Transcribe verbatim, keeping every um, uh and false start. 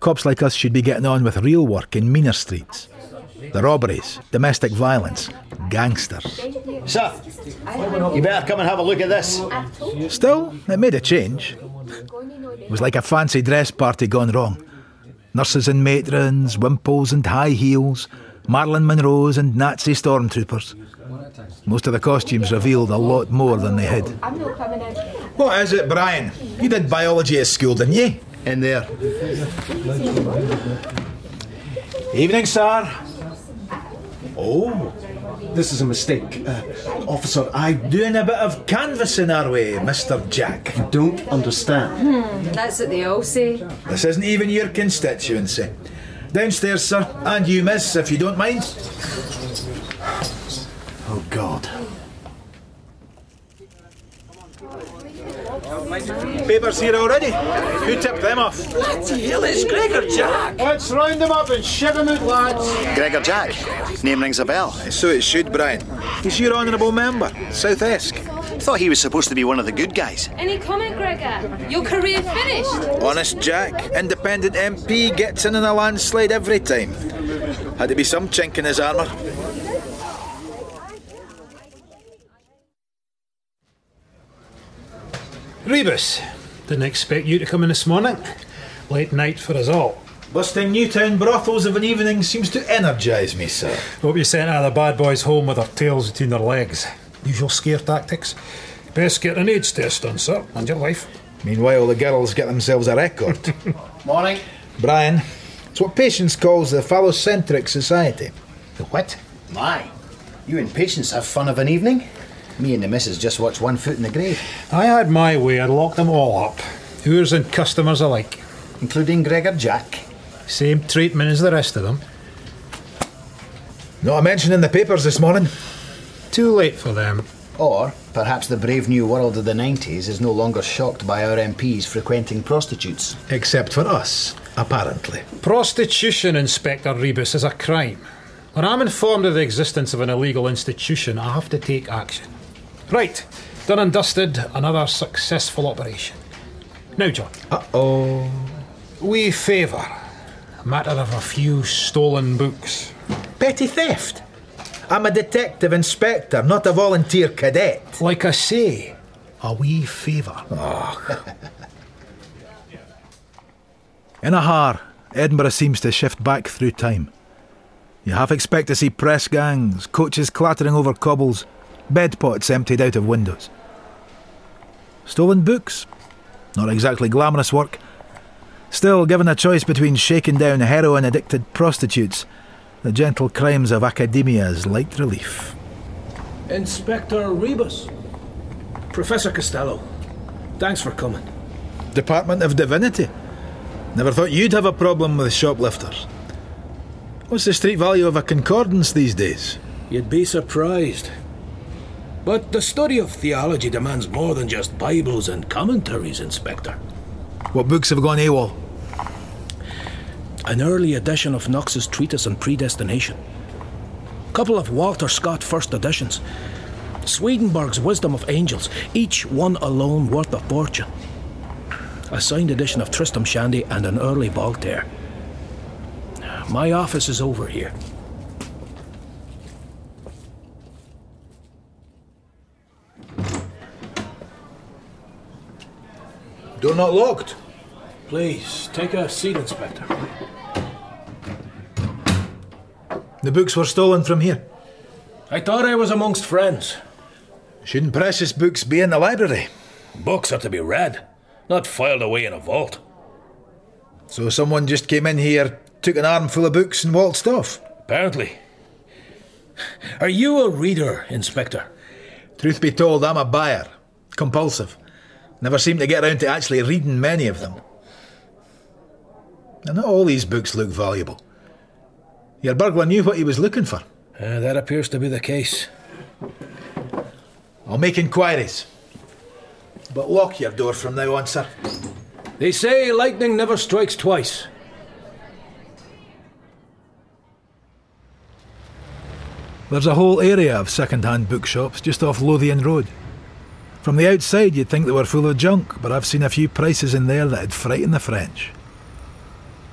Cops like us should be getting on with real work in meaner streets. The robberies, domestic violence, gangsters. Sir, you better come and have a look at this. Still, it made a change. It was like a fancy dress party gone wrong. Nurses and matrons, wimples and high heels, Marilyn Monroes and Nazi stormtroopers. Most of the costumes revealed a lot more than they hid. What is it, Brian? You did biology at school, didn't you? In there. Evening, sir. Oh, This is a mistake. Uh, officer, I doing a bit of canvassing, are we, Mister Jack? don't understand. Hmm, that's what they all say. This isn't even your constituency. Downstairs, sir, and you, miss, if you don't mind. Oh, God. Papers here already. Who tipped them off? Bloody hell, it's Gregor Jack! Let's round them up and ship them out, lads. Gregor Jack. Name rings a bell. So it should, Brian. He's your honourable member, South Esk. Thought he was supposed to be one of the good guys. Any comment, Gregor? Your career finished? Honest Jack, independent M P, gets in in a landslide every time. Had to be some chink in his armour. Rebus, didn't expect you to come in this morning. Late night for us all. Busting Newtown brothels of an evening seems to energise me, sir. Hope you sent out the bad boys home with their tails between their legs. Usual scare tactics. Best get an AIDS test done, sir, and your wife. Meanwhile, the girls get themselves a record. Morning. Brian, it's what Patience calls the phallocentric society. The what? My. You and Patience have fun of an evening? Me and the missus just watch One Foot in the Grave. I had my way, I'd lock them all up. Hooers and customers alike. Including Gregor Jack. Same treatment as the rest of them. Not a mention in the papers this morning. Too late for them. Or perhaps the brave new world of the nineties is no longer shocked by our M Ps frequenting prostitutes. Except for us, apparently. Prostitution, Inspector Rebus, is a crime. When I'm informed of the existence of an illegal institution, I have to take action. Right, done and dusted, another successful operation. Now, John. Uh-oh. We favour a matter of a few stolen books. Petty theft? I'm a detective inspector, not a volunteer cadet. Like I say, a wee favour. Oh. In a har, Edinburgh seems to shift back through time. You half expect to see press gangs, coaches clattering over cobbles, bedpots emptied out of windows. Stolen books? Not exactly glamorous work. Still, given a choice between shaking down heroin-addicted prostitutes, the gentle crimes of academia is light relief. Inspector Rebus. Professor Costello. Thanks for coming. Department of Divinity. Never thought you'd have a problem with shoplifters. What's the street value of a concordance these days? You'd be surprised. But the study of theology demands more than just Bibles and commentaries, Inspector. What books have gone AWOL? An early edition of Knox's Treatise on Predestination. A couple of Walter Scott first editions. Swedenborg's Wisdom of Angels, each one alone worth a fortune. A signed edition of Tristram Shandy and an early Voltaire. My office is over here. Door not locked. Please, take a seat, Inspector. The books were stolen from here. I thought I was amongst friends. Shouldn't precious books be in the library? Books are to be read, not filed away in a vault. So someone just came in here, took an armful of books and waltzed off? Apparently. Are you a reader, Inspector? Truth be told, I'm a buyer. Compulsive. Never seem to get around to actually reading many of them. And not all these books look valuable. Your burglar knew what he was looking for. Uh, that appears to be the case. I'll make inquiries. But lock your door from now on, sir. They say lightning never strikes twice. There's a whole area of second-hand bookshops just off Lothian Road. From the outside you'd think they were full of junk, but I've seen a few prices in there that'd frighten the French.